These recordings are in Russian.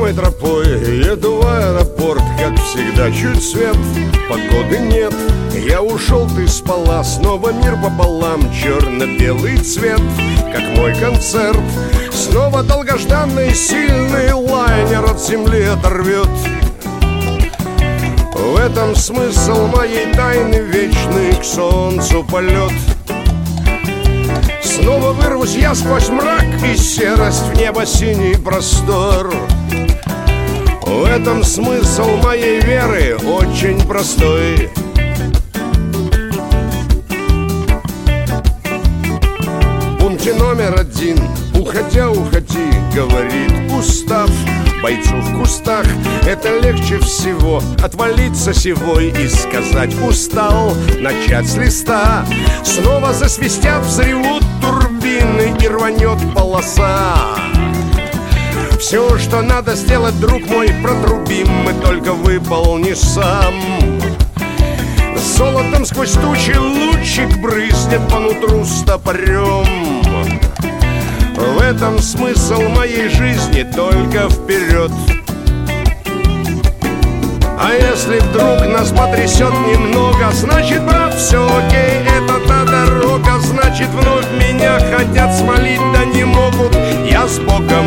знакомой тропой еду в аэропорт, как всегда, чуть свет, погоды нет. Я ушел, ты спала, снова мир пополам, черно-белый цвет, как мой концерт. Снова долгожданный сильный лайнер от земли оторвет. В этом смысл моей тайны вечный, к солнцу полет. Снова вырвусь я сквозь мрак и серость в небо синий простор. В этом смысл моей веры очень простой. В пункте номер 1: уходя, уходи, говорит устав. Бойцу в кустах это легче всего отвалиться севой и сказать устал, начать с листа. Снова засвистят, взревут турбины и рванет полоса. Все, что надо сделать, друг мой, протрубим, и только выполни сам. Золотом сквозь тучи лучик брызнет по нутру стопорем. В этом смысл моей жизни, только вперед. А если вдруг нас потрясет немного, значит, брат, все окей, это та дорога. Значит, вновь меня хотят смолить, да не могут, я с Богом.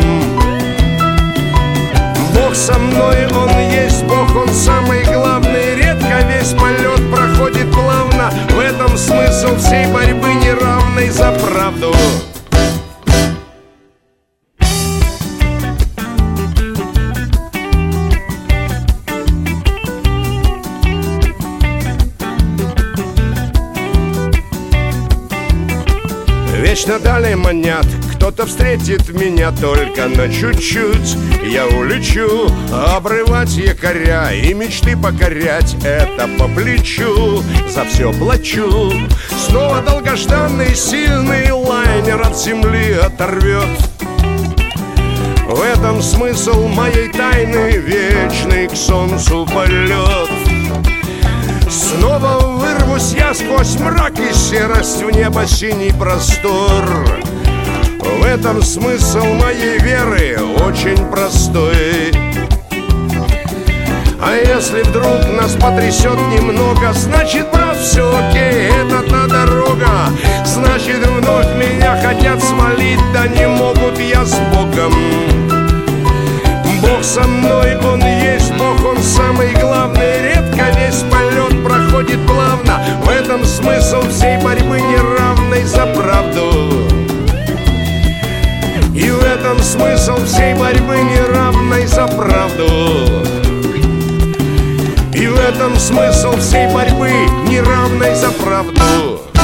Бог со мной, Он есть Бог, Он самый главный. Редко весь полет проходит плавно. В этом смысл всей борьбы неравной за правду. Вечно далее манят, кто-то встретит меня только на чуть-чуть. Я улечу, обрывать якоря и мечты покорять, это по плечу, за все плачу. Снова долгожданный сильный лайнер от земли оторвет. В этом смысл моей тайны вечный, к солнцу полет. Снова вырвусь я сквозь мрак и серость в небо синий простор. В этом смысл моей веры очень простой. А если вдруг нас потрясет немного, значит, брат, все окей, это та дорога. Значит, вновь меня хотят смолить, да не могут, я с Богом. Бог со мной, Он есть Бог, Он самый главный. Редко весь полет проходит плавно. В этом смысл всей борьбы неравной за правду. И в этом смысл всей борьбы неравной за правду. И в этом смысл всей борьбы неравной за правду.